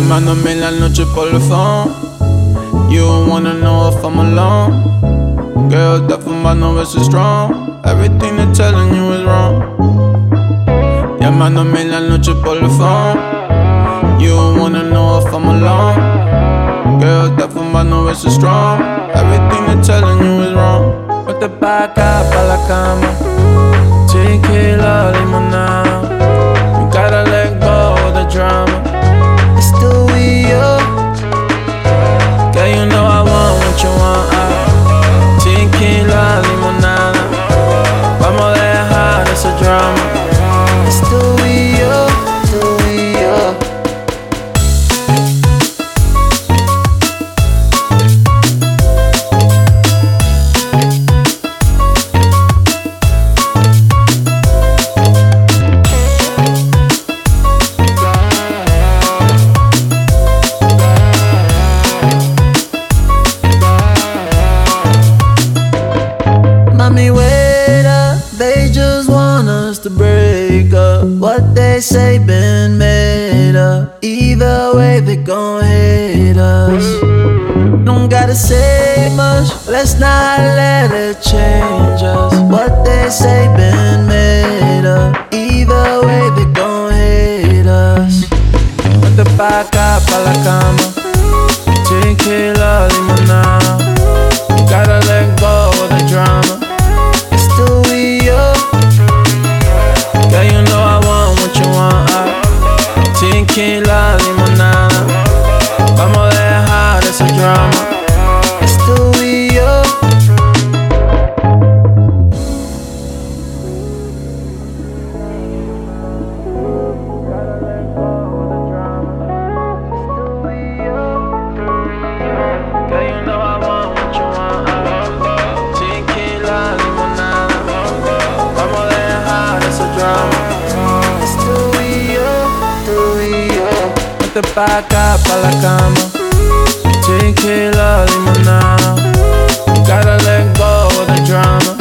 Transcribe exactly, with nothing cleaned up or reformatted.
Llamándome en la noche por el phone. You don't wanna know if I'm alone. Girl, that fumando is strong. Everything they're telling you is wrong. Llamándome en la noche por el phone. You don't wanna know if I'm alone. Girl, that fumando is strong. Everything they're telling you is wrong. Vete pa' acá, pa' la cama. Tequila, limonada. You gotta let go of the drama. It's still we, yo. Girl, you know I want what you want. ah. Tequila, limonada. Vamos a dejar ese drama. It's still we, yo. Still we, yo. Mommy, wait up, they just want us to break up. What they say been made up. Either way they gon' hate us. Don't gotta say much, let's not let it change us. What they say been made up. Either way they gon' hate us. Vente pa' acá, pa' la cama. Tequila, limonada. You gotta let go of the drama. Still we, yo. Girl, you know I want what you want. ah. Tequila, limonada. Vamos a dejar ese drama. Still we, yo. Girl, you know I want what you want. ah. Tequila, limonada. Vamos a dejar ese drama. Still we, yo. Still we, yo. Vete pa' acá, pa' la cama. Tequila, limonada. You gotta let go of the drama.